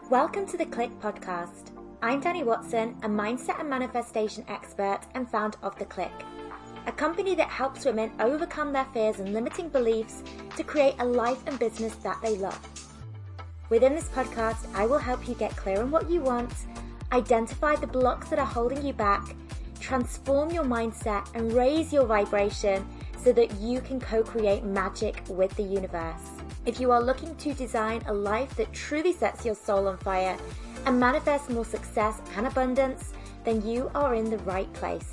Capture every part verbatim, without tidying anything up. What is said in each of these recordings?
Welcome to the Click podcast. I'm Danny Watson, a mindset and manifestation expert and founder of The Click, a company that helps women overcome their fears and limiting beliefs to create a life and business that they love. Within this podcast, I will help you get clear on what you want, identify the blocks that are holding you back, transform your mindset and raise your vibration so that you can co-create magic with the universe. If you are looking to design a life that truly sets your soul on fire and manifest more success and abundance, then you are in the right place.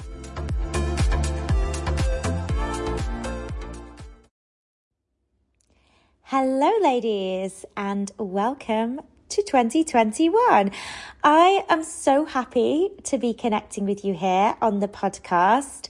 Hello, ladies, and welcome to twenty twenty-one. I am so happy to be connecting with you here on the podcast.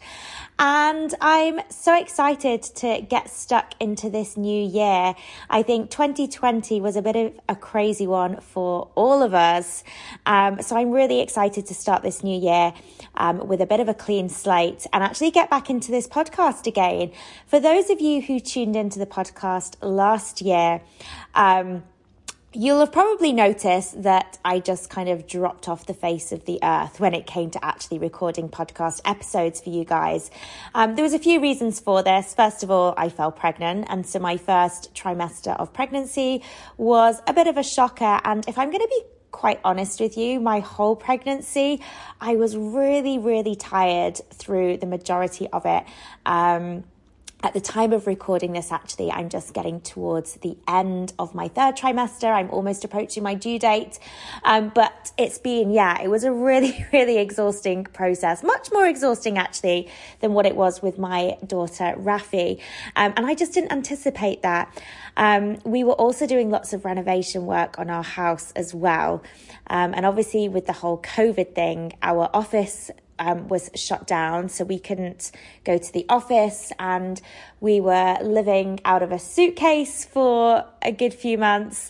And I'm so excited to get stuck into this new year. I think twenty twenty was a bit of a crazy one for all of us. Um, so I'm really excited to start this new year um, with a bit of a clean slate and actually get back into this podcast again. For those of you who tuned into the podcast last year, um, you'll have probably noticed that I just kind of dropped off the face of the earth when it came to actually recording podcast episodes for you guys. Um, there was a few reasons for this. First of all, I fell pregnant. And so my first trimester of pregnancy was a bit of a shocker. And if I'm going to be quite honest with you, my whole pregnancy, I was really, really tired through the majority of it. Um, At the time of recording this, actually, I'm just getting towards the end of my third trimester. I'm almost approaching my due date. Um, but it's been, yeah, it was a really, really exhausting process. Much more exhausting, actually, than what it was with my daughter, Rafi. Um, and I just didn't anticipate that. Um, we were also doing lots of renovation work on our house as well. Um, and obviously, with the whole COVID thing, our office Um, was shut down, so we couldn't go to the office, and we were living out of a suitcase for a good few months.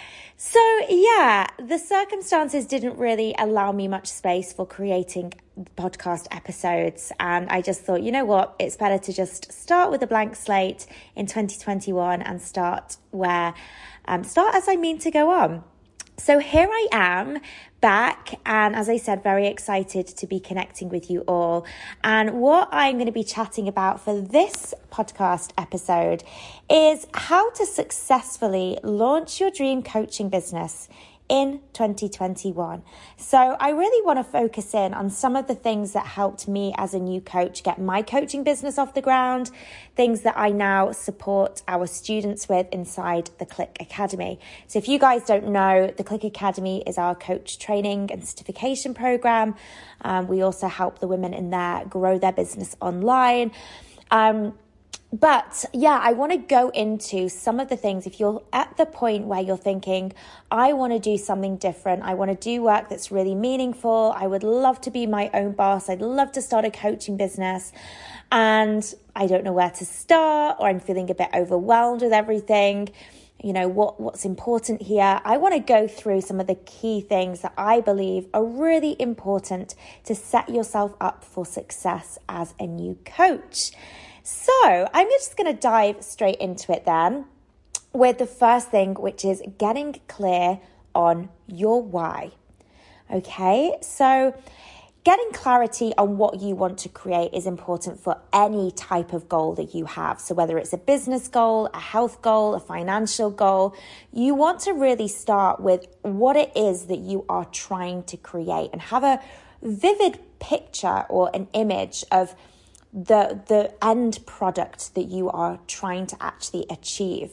So yeah, the circumstances didn't really allow me much space for creating podcast episodes, and I just thought, you know what, it's better to just start with a blank slate in twenty twenty-one and start where um, start as I mean to go on. So here I am back, and as I said, very excited to be connecting with you all. And what I'm going to be chatting about for this podcast episode is how to successfully launch your dream coaching business in twenty twenty-one. So I really want to focus in on some of the things that helped me as a new coach get my coaching business off the ground, things that I now support our students with inside the Click Academy. So if you guys don't know, the Click Academy is our coach training and certification program. Um, we also help the women in there grow their business online. Um, But yeah, I want to go into some of the things. If you're at the point where you're thinking, I want to do something different, I want to do work that's really meaningful, I would love to be my own boss, I'd love to start a coaching business, and I don't know where to start, or I'm feeling a bit overwhelmed with everything. You know, what, what's important here? I want to go through some of the key things that I believe are really important to set yourself up for success as a new coach. So I'm just going to dive straight into it then with the first thing, which is getting clear on your why. Okay, so getting clarity on what you want to create is important for any type of goal that you have. So whether it's a business goal, a health goal, a financial goal, you want to really start with what it is that you are trying to create and have a vivid picture or an image of the the end product that you are trying to actually achieve.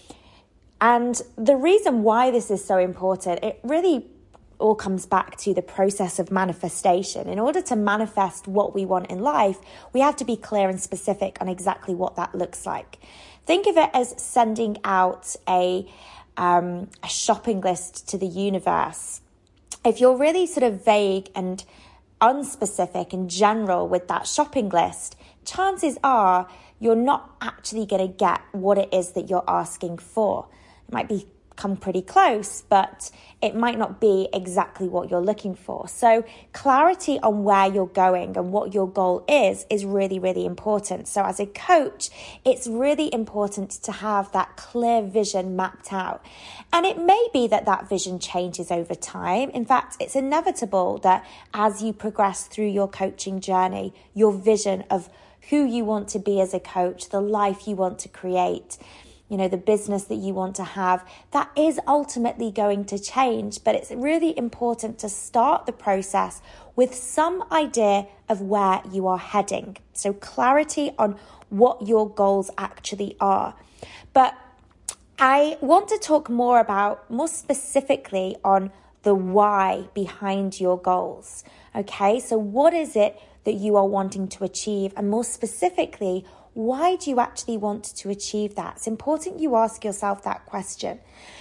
And the reason why this is so important, it really all comes back to the process of manifestation. In order to manifest what we want in life, we have to be clear and specific on exactly what that looks like. Think of it as sending out a um, a shopping list to the universe. If you're really sort of vague and unspecific and general with that shopping list, chances are you're not actually going to get what it is that you're asking for. It might be come pretty close, but it might not be exactly what you're looking for. So clarity on where you're going and what your goal is, is really, really important. So as a coach, it's really important to have that clear vision mapped out. And it may be that that vision changes over time. In fact, it's inevitable that as you progress through your coaching journey, your vision of who you want to be as a coach, the life you want to create, you know, the business that you want to have, that is ultimately going to change. But it's really important to start the process with some idea of where you are heading. So clarity on what your goals actually are. But I want to talk more about, more specifically on the why behind your goals. Okay, so what is it that you are wanting to achieve? And more specifically, why do you actually want to achieve that? It's important you ask yourself that question.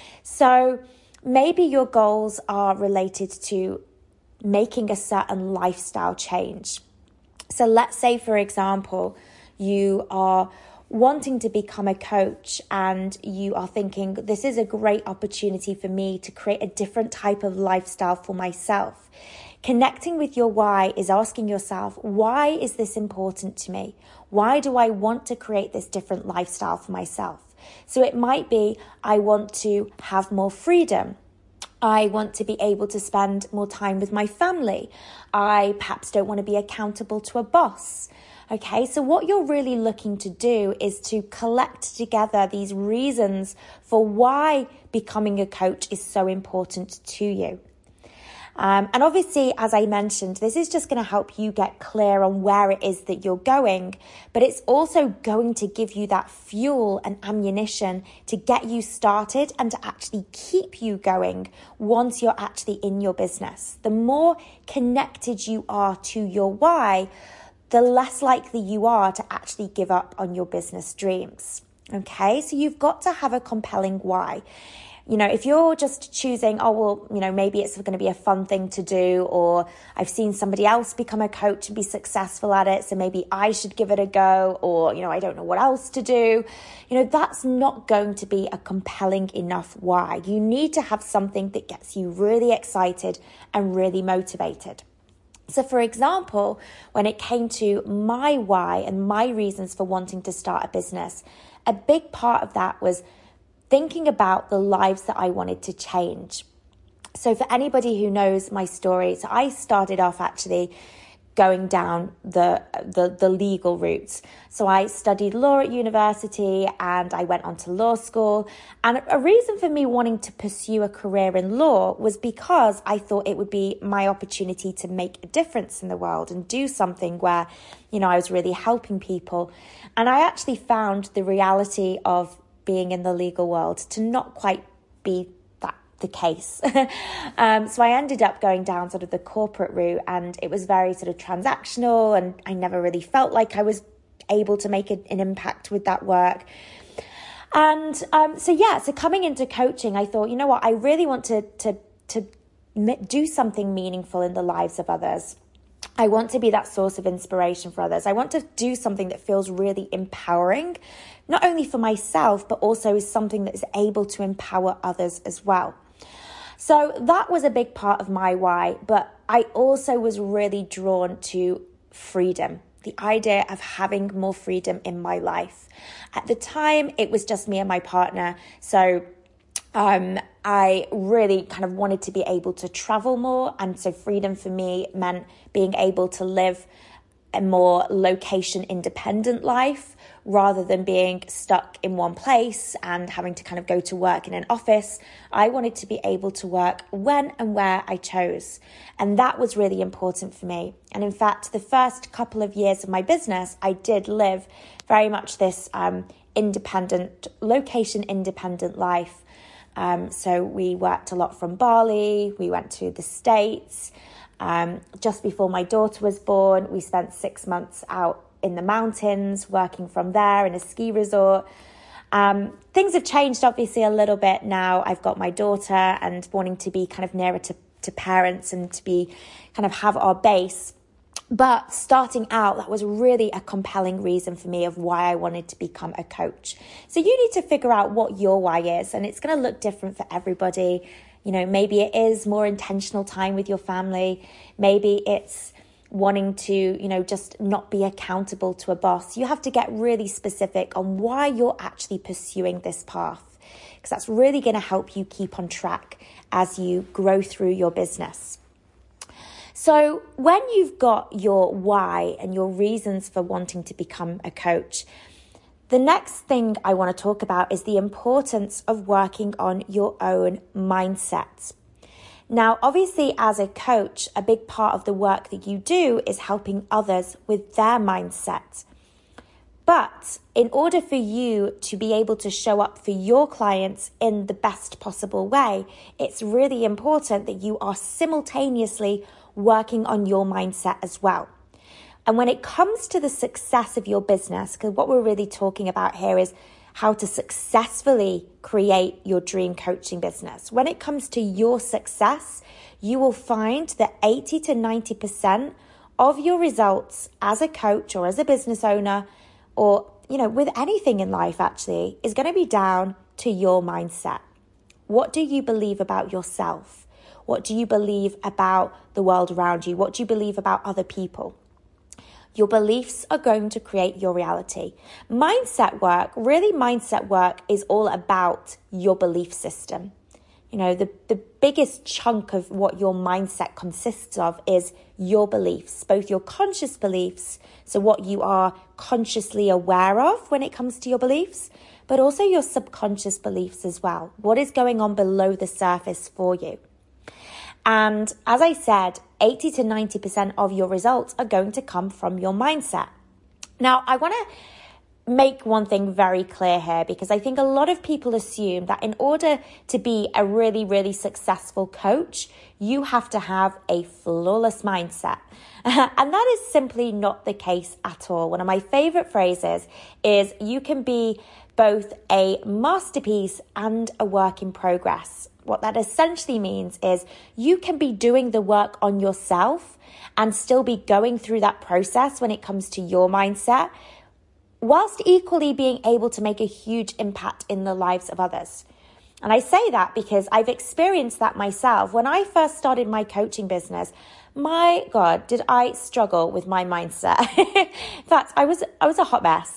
So maybe your goals are related to making a certain lifestyle change. So let's say, for example, you are wanting to become a coach and you are thinking, this is a great opportunity for me to create a different type of lifestyle for myself. Connecting with your why is asking yourself, why is this important to me? Why do I want to create this different lifestyle for myself? So it might be, I want to have more freedom. I want to be able to spend more time with my family. I perhaps don't want to be accountable to a boss. Okay, so what you're really looking to do is to collect together these reasons for why becoming a coach is so important to you. Um, and obviously, as I mentioned, this is just going to help you get clear on where it is that you're going, but it's also going to give you that fuel and ammunition to get you started and to actually keep you going once you're actually in your business. The more connected you are to your why, the less likely you are to actually give up on your business dreams. Okay, so you've got to have a compelling why. You know, if you're just choosing, oh, well, you know, maybe it's going to be a fun thing to do, or I've seen somebody else become a coach and be successful at it, so maybe I should give it a go, or, you know, I don't know what else to do. You know, that's not going to be a compelling enough why. You need to have something that gets you really excited and really motivated. So, for example, when it came to my why and my reasons for wanting to start a business, a big part of that was thinking about the lives that I wanted to change. So for anybody who knows my story, so I started off actually going down the, the the legal routes. So I studied law at university and I went on to law school. And a reason for me wanting to pursue a career in law was because I thought it would be my opportunity to make a difference in the world and do something where, you know, I was really helping people. And I actually found the reality of being in the legal world to not quite be that the case. um, so I ended up going down sort of the corporate route, and it was very sort of transactional, and I never really felt like I was able to make a, an impact with that work. And um, so, yeah, so coming into coaching, I thought, you know what, I really want to, to, to do something meaningful in the lives of others. I want to be that source of inspiration for others. I want to do something that feels really empowering, not only for myself, but also is something that is able to empower others as well. So that was a big part of my why, but I also was really drawn to freedom, the idea of having more freedom in my life. At the time, it was just me and my partner, so Um, I really kind of wanted to be able to travel more. And so freedom for me meant being able to live a more location independent life rather than being stuck in one place and having to kind of go to work in an office. I wanted to be able to work when and where I chose. And that was really important for me. And in fact, the first couple of years of my business, I did live very much this um, independent, location independent life. Um, so we worked a lot from Bali, we went to the States. Um, just before my daughter was born, we spent six months out in the mountains, working from there in a ski resort. Um, things have changed obviously a little bit now. I've got my daughter and wanting to be kind of nearer to, to parents and to be kind of have our base. But starting out, that was really a compelling reason for me of why I wanted to become a coach. So you need to figure out what your why is, and it's going to look different for everybody. You know, maybe it is more intentional time with your family. Maybe it's wanting to, you know, just not be accountable to a boss. You have to get really specific on why you're actually pursuing this path, because that's really going to help you keep on track as you grow through your business. So when you've got your why and your reasons for wanting to become a coach, the next thing I want to talk about is the importance of working on your own mindset. Now, obviously, as a coach, a big part of the work that you do is helping others with their mindset. But in order for you to be able to show up for your clients in the best possible way, it's really important that you are simultaneously working on your mindset as well. And when it comes to the success of your business, because what we're really talking about here is how to successfully create your dream coaching business. When it comes to your success, you will find that eighty to ninety percent of your results as a coach or as a business owner, or, you know, with anything in life actually, is going to be down to your mindset. What do you believe about yourself? What do you believe about the world around you? What do you believe about other people? Your beliefs are going to create your reality. Mindset work, really mindset work is all about your belief system. You know, the, the biggest chunk of what your mindset consists of is your beliefs, both your conscious beliefs, so what you are consciously aware of when it comes to your beliefs, but also your subconscious beliefs as well. What is going on below the surface for you? And as I said, eighty to ninety percent of your results are going to come from your mindset. Now, I want to make one thing very clear here, because I think a lot of people assume that in order to be a really, really successful coach, you have to have a flawless mindset. And that is simply not the case at all. One of my favorite phrases is you can be both a masterpiece and a work in progress. What that essentially means is you can be doing the work on yourself and still be going through that process when it comes to your mindset, whilst equally being able to make a huge impact in the lives of others. And I say that because I've experienced that myself. When I first started my coaching business, my God, did I struggle with my mindset. In fact, I was I was a hot mess.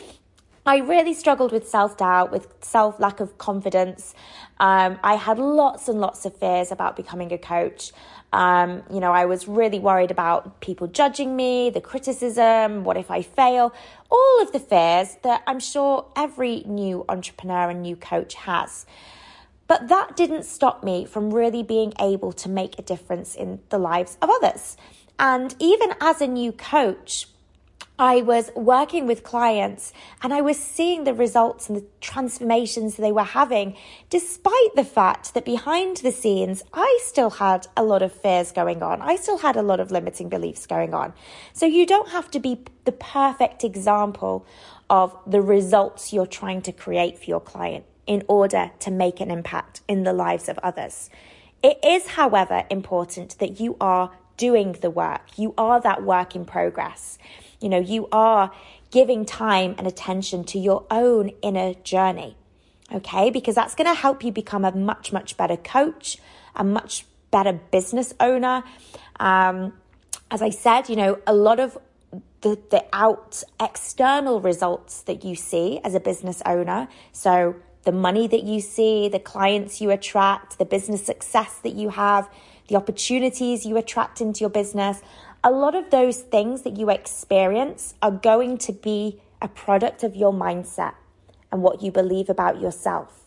I really struggled with self-doubt, with self lack of confidence. Um, I had lots and lots of fears about becoming a coach. Um, you know, I was really worried about people judging me, the criticism, what if I fail, all of the fears that I'm sure every new entrepreneur and new coach has. But that didn't stop me from really being able to make a difference in the lives of others. And even as a new coach, I was working with clients and I was seeing the results and the transformations they were having, despite the fact that behind the scenes, I still had a lot of fears going on. I still had a lot of limiting beliefs going on. So you don't have to be the perfect example of the results you're trying to create for your client in order to make an impact in the lives of others. It is, however, important that you are doing the work. You are that work in progress. You know, you are giving time and attention to your own inner journey, okay? Because that's going to help you become a much, much better coach, a much better business owner. Um, as I said, you know, a lot of the, the out external results that you see as a business owner, so the money that you see, the clients you attract, the business success that you have, the opportunities you attract into your business, a lot of those things that you experience are going to be a product of your mindset and what you believe about yourself.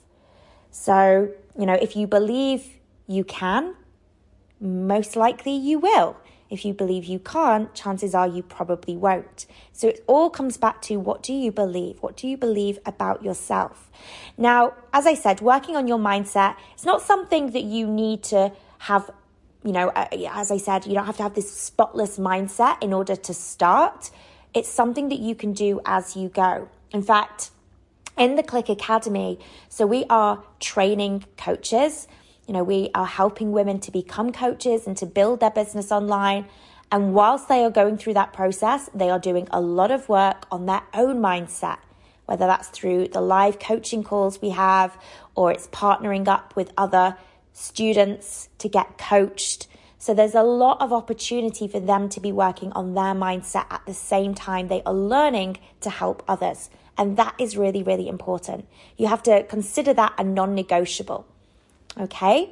So, you know, if you believe you can, most likely you will. If you believe you can't, chances are you probably won't. So it all comes back to, what do you believe? What do you believe about yourself? Now, as I said, working on your mindset, it's not something that you need to have. You know, as I said, you don't have to have this spotless mindset in order to start. It's something that you can do as you go. In fact, in the Click Academy, so we are training coaches. You know, we are helping women to become coaches and to build their business online. And whilst they are going through that process, they are doing a lot of work on their own mindset, whether that's through the live coaching calls we have, or it's partnering up with other students to get coached. So there's a lot of opportunity for them to be working on their mindset at the same time they are learning to help others. And that is really, really important. You have to consider that a non-negotiable. Okay?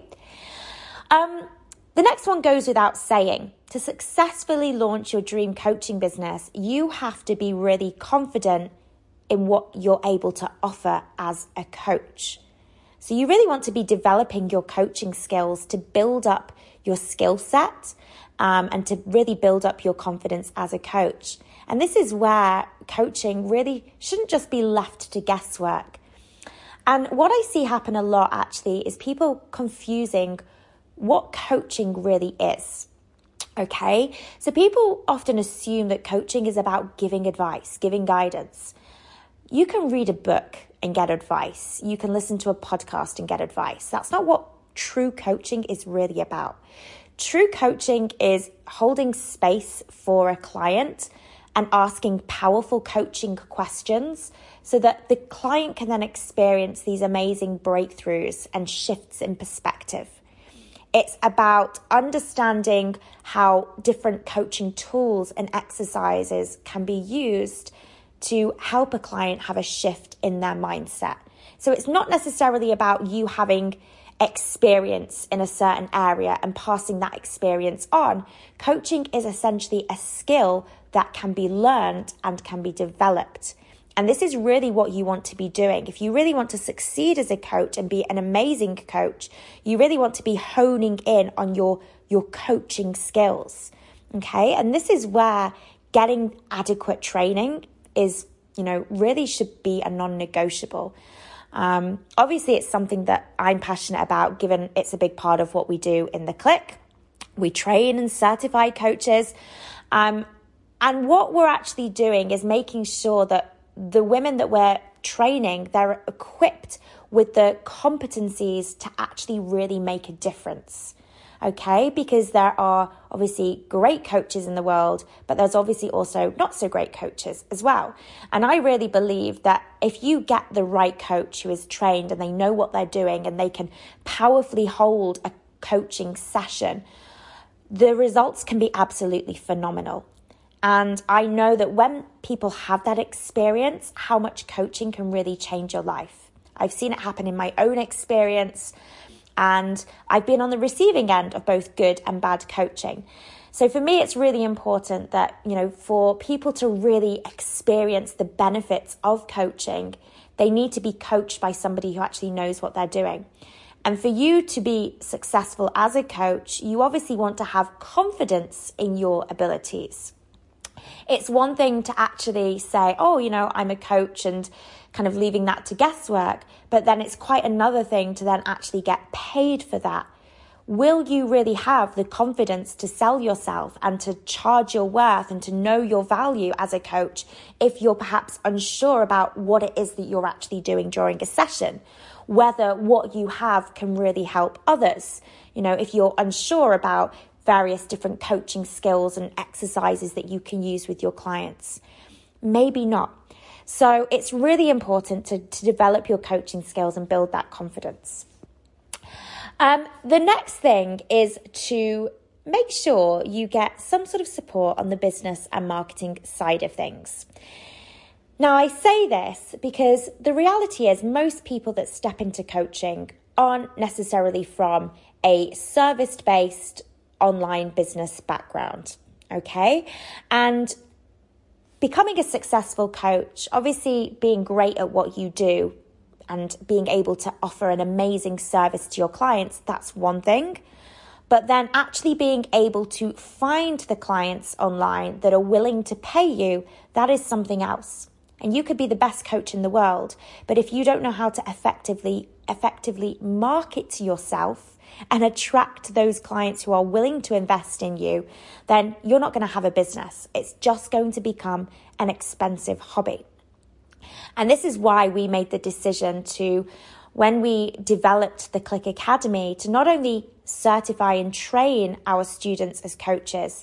Um, the next one goes without saying. To successfully launch your dream coaching business, you have to be really confident in what you're able to offer as a coach. So you really want to be developing your coaching skills to build up your skill set um, and to really build up your confidence as a coach. And this is where coaching really shouldn't just be left to guesswork. And what I see happen a lot actually is people confusing what coaching really is. Okay, so people often assume that coaching is about giving advice, giving guidance. You can read a book and get advice. You can listen to a podcast and get advice. That's not what true coaching is really about. True coaching is holding space for a client and asking powerful coaching questions so that the client can then experience these amazing breakthroughs and shifts in perspective. It's about understanding how different coaching tools and exercises can be used to help a client have a shift in their mindset. So it's not necessarily about you having experience in a certain area and passing that experience on. Coaching is essentially a skill that can be learned and can be developed. And this is really what you want to be doing. If you really want to succeed as a coach and be an amazing coach, you really want to be honing in on your, your coaching skills. Okay. And this is where getting adequate training is, you know, really should be a non-negotiable. Um, obviously, it's something that I'm passionate about, given it's a big part of what we do in the Click. We train and certify coaches. Um, and what we're actually doing is making sure that the women that we're training, they're equipped with the competencies to actually really make a difference. Okay, because there are obviously great coaches in the world, but there's obviously also not so great coaches as well. And I really believe that if you get the right coach who is trained and they know what they're doing and they can powerfully hold a coaching session, the results can be absolutely phenomenal. And I know that when people have that experience, how much coaching can really change your life. I've seen it happen in my own experience. And I've been on the receiving end of both good and bad coaching. So for me, it's really important that, you know, for people to really experience the benefits of coaching, they need to be coached by somebody who actually knows what they're doing. And for you to be successful as a coach, you obviously want to have confidence in your abilities. It's one thing to actually say, oh, you know, I'm a coach and kind of leaving that to guesswork. But then it's quite another thing to then actually get paid for that. Will you really have the confidence to sell yourself and to charge your worth and to know your value as a coach if you're perhaps unsure about what it is that you're actually doing during a session? Whether what you have can really help others. You know, if you're unsure about various different coaching skills and exercises that you can use with your clients. Maybe not. So it's really important to, to develop your coaching skills and build that confidence. Um, the next thing is to make sure you get some sort of support on the business and marketing side of things. Now, I say this because the reality is most people that step into coaching aren't necessarily from a service-based online business background, okay? And becoming a successful coach, obviously being great at what you do and being able to offer an amazing service to your clients, that's one thing. But then actually being able to find the clients online that are willing to pay you, that is something else. And you could be the best coach in the world, but if you don't know how to effectively, effectively market to yourself and attract those clients who are willing to invest in you, then you're not going to have a business. It's just going to become an expensive hobby. And this is why we made the decision to, when we developed the Click Academy, to not only certify and train our students as coaches,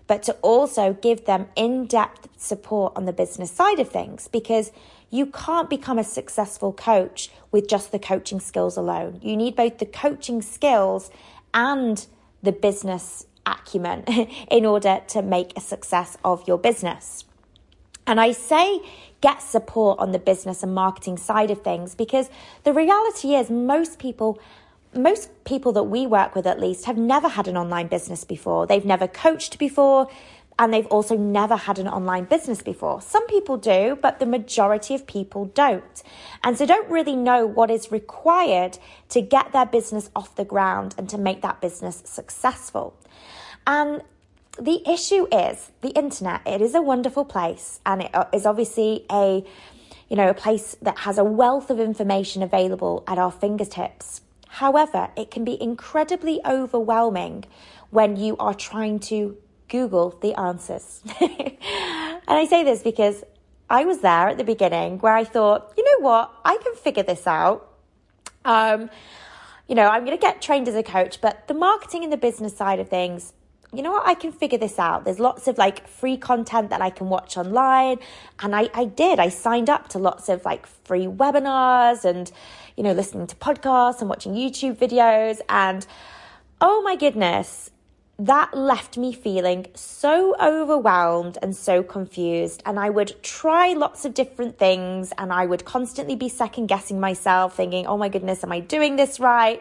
but to also give them in-depth support on the business side of things, because you can't become a successful coach with just the coaching skills alone. You need both the coaching skills and the business acumen in order to make a success of your business. And I say get support on the business and marketing side of things because the reality is most people Most people that we work with, at least, have never had an online business before. They've never coached before, and they've also never had an online business before. Some people do, but the majority of people don't. And so don't really know what is required to get their business off the ground and to make that business successful. And the issue is the internet. It is a wonderful place, and it is obviously a, you know, a place that has a wealth of information available at our fingertips. However, it can be incredibly overwhelming when you are trying to Google the answers. And I say this because I was there at the beginning where I thought, you know what, I can figure this out. Um, you know, I'm going to get trained as a coach, but the marketing and the business side of things, you know what, I can figure this out. There's lots of like free content that I can watch online. And I, I did, I signed up to lots of like free webinars and, you know, listening to podcasts and watching YouTube videos. And oh my goodness, that left me feeling so overwhelmed and so confused. And I would try lots of different things and I would constantly be second guessing myself, thinking, oh my goodness, am I doing this right?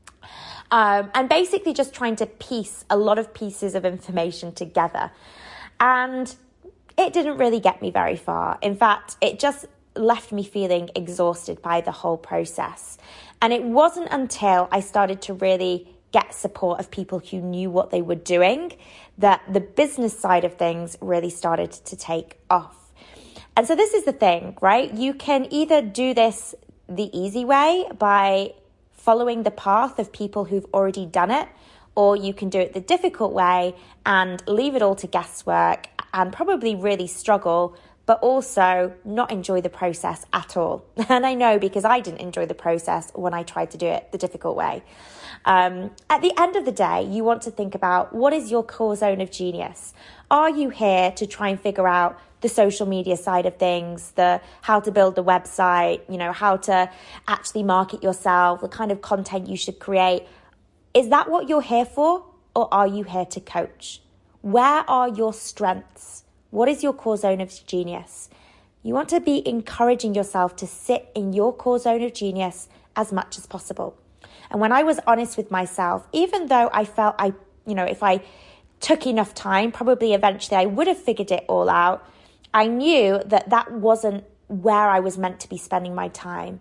Um, and basically just trying to piece a lot of pieces of information together. And it didn't really get me very far. In fact, it just left me feeling exhausted by the whole process. And it wasn't until I started to really get support of people who knew what they were doing that the business side of things really started to take off. And so this is the thing, right? You can either do this the easy way by following the path of people who've already done it, or you can do it the difficult way and leave it all to guesswork and probably really struggle, but also not enjoy the process at all. And I know because I didn't enjoy the process when I tried to do it the difficult way. Um, at the end of the day, you want to think about what is your core zone of genius? Are you here to try and figure out the social media side of things, the how to build the website, you know, how to actually market yourself, the kind of content you should create? Is that what you're here for, or are you here to coach? Where are your strengths? What is your core zone of genius? You want to be encouraging yourself to sit in your core zone of genius as much as possible. And when I was honest with myself, even though I felt I, you know, if I took enough time, probably eventually I would have figured it all out, I knew that that wasn't where I was meant to be spending my time.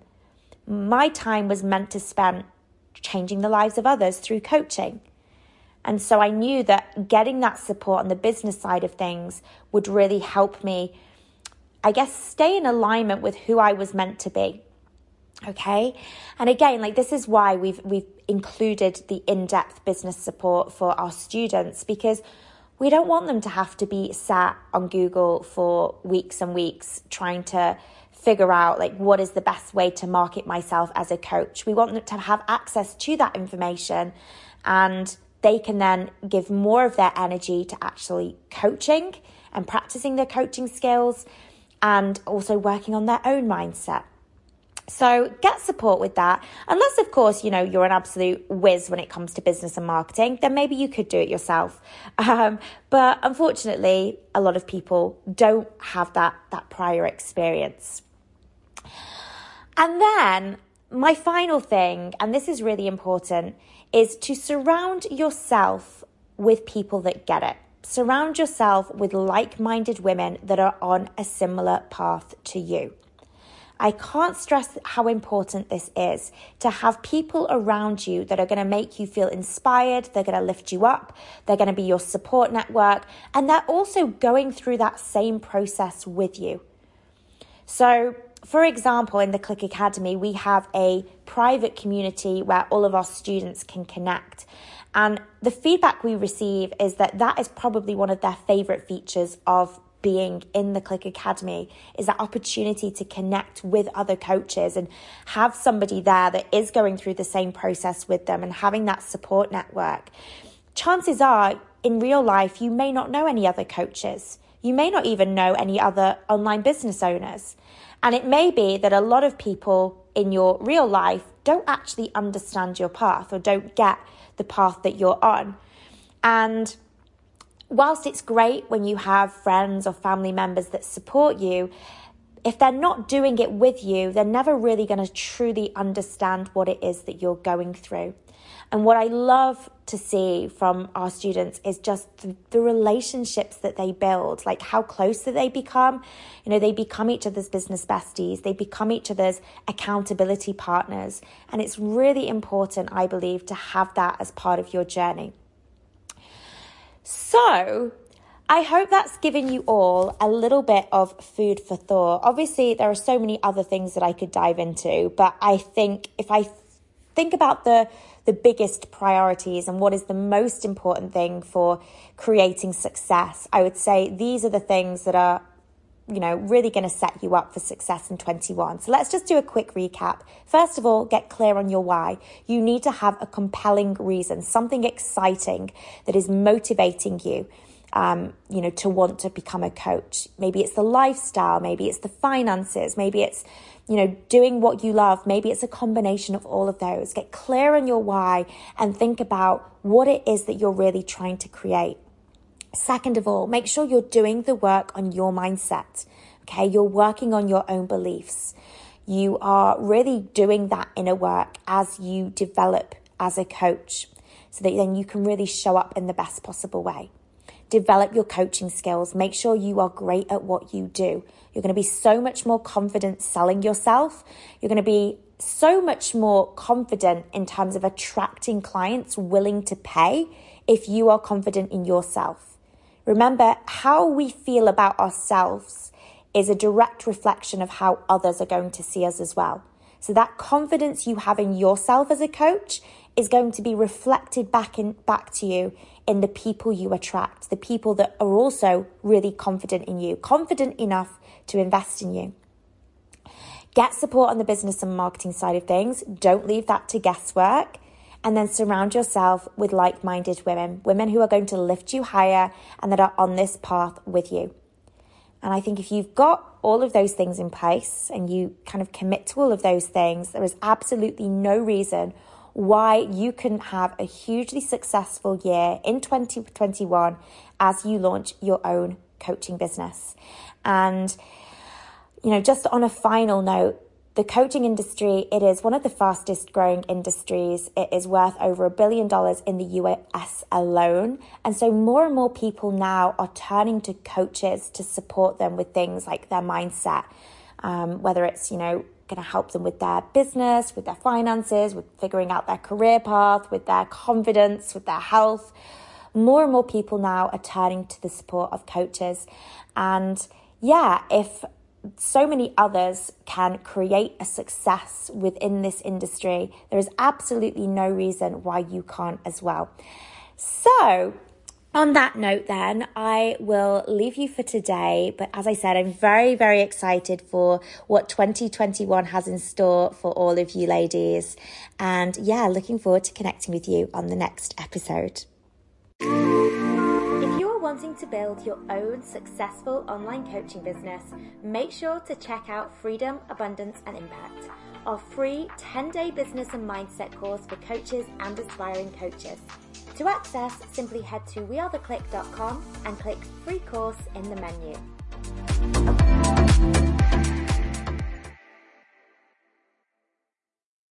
My time was meant to spend changing the lives of others through coaching. And so I knew that getting that support on the business side of things would really help me, I guess, stay in alignment with who I was meant to be. Okay. And again, like this is why we've we've included the in-depth business support for our students, because we don't want them to have to be sat on Google for weeks and weeks trying to figure out like what is the best way to market myself as a coach. We want them to have access to that information, and they can then give more of their energy to actually coaching and practicing their coaching skills and also working on their own mindset. So get support with that. Unless, of course, you know, you're an absolute whiz when it comes to business and marketing, then maybe you could do it yourself. Um, but unfortunately, a lot of people don't have that, that prior experience. And then my final thing, and this is really important, is to surround yourself with people that get it. Surround yourself with like-minded women that are on a similar path to you. I can't stress how important this is to have people around you that are going to make you feel inspired. They're going to lift you up. They're going to be your support network. And they're also going through that same process with you. So, for example, in the Click Academy, we have a private community where all of our students can connect. And the feedback we receive is that that is probably one of their favorite features of being in the Click Academy, is that opportunity to connect with other coaches and have somebody there that is going through the same process with them and having that support network. Chances are in real life, you may not know any other coaches. You may not even know any other online business owners. And it may be that a lot of people in your real life don't actually understand your path or don't get the path that you're on. And whilst it's great when you have friends or family members that support you, if they're not doing it with you, they're never really going to truly understand what it is that you're going through. And what I love to see from our students is just the, the relationships that they build, like how close that they become. You know, they become each other's business besties. They become each other's accountability partners. And it's really important, I believe, to have that as part of your journey. So I hope that's given you all a little bit of food for thought. Obviously, there are so many other things that I could dive into, but I think if I think about the the biggest priorities and what is the most important thing for creating success, I would say these are the things that are, you know, really going to set you up for success in twenty-one. So let's just do a quick recap. First of all, get clear on your why. You need to have a compelling reason, something exciting that is motivating you. Um, you know, to want to become a coach. Maybe it's the lifestyle, maybe it's the finances, maybe it's, you know, doing what you love. Maybe it's a combination of all of those. Get clear on your why and think about what it is that you're really trying to create. Second of all, make sure you're doing the work on your mindset. Okay, you're working on your own beliefs. You are really doing that inner work as you develop as a coach so that then you can really show up in the best possible way. Develop your coaching skills. Make sure you are great at what you do. You're going to be so much more confident selling yourself. You're going to be so much more confident in terms of attracting clients willing to pay if you are confident in yourself. Remember, how we feel about ourselves is a direct reflection of how others are going to see us as well. So that confidence you have in yourself as a coach is going to be reflected back in back to you in the people you attract, the people that are also really confident in you, confident enough to invest in you. Get support on the business and marketing side of things. Don't leave that to guesswork. And then surround yourself with like-minded women, women who are going to lift you higher and that are on this path with you. And I think if you've got all of those things in place and you kind of commit to all of those things, there is absolutely no reason why you couldn't have a hugely successful year in twenty twenty-one as you launch your own coaching business. And, you know, just on a final note, the coaching industry, it is one of the fastest growing industries. It is worth over a billion dollars in the U S alone. And so more and more people now are turning to coaches to support them with things like their mindset, um, whether it's, you know, going to help them with their business, with their finances, with figuring out their career path, with their confidence, with their health. More and more people now are turning to the support of coaches. And yeah, if so many others can create a success within this industry, there is absolutely no reason why you can't as well. So on that note then, I will leave you for today. But as I said, I'm very, very excited for what twenty twenty-one has in store for all of you ladies. And yeah, looking forward to connecting with you on the next episode. If you're wanting to build your own successful online coaching business, make sure to check out Freedom, Abundance and Impact, our free ten-day business and mindset course for coaches and aspiring coaches. To access, simply head to we are the click dot com and click free course in the menu.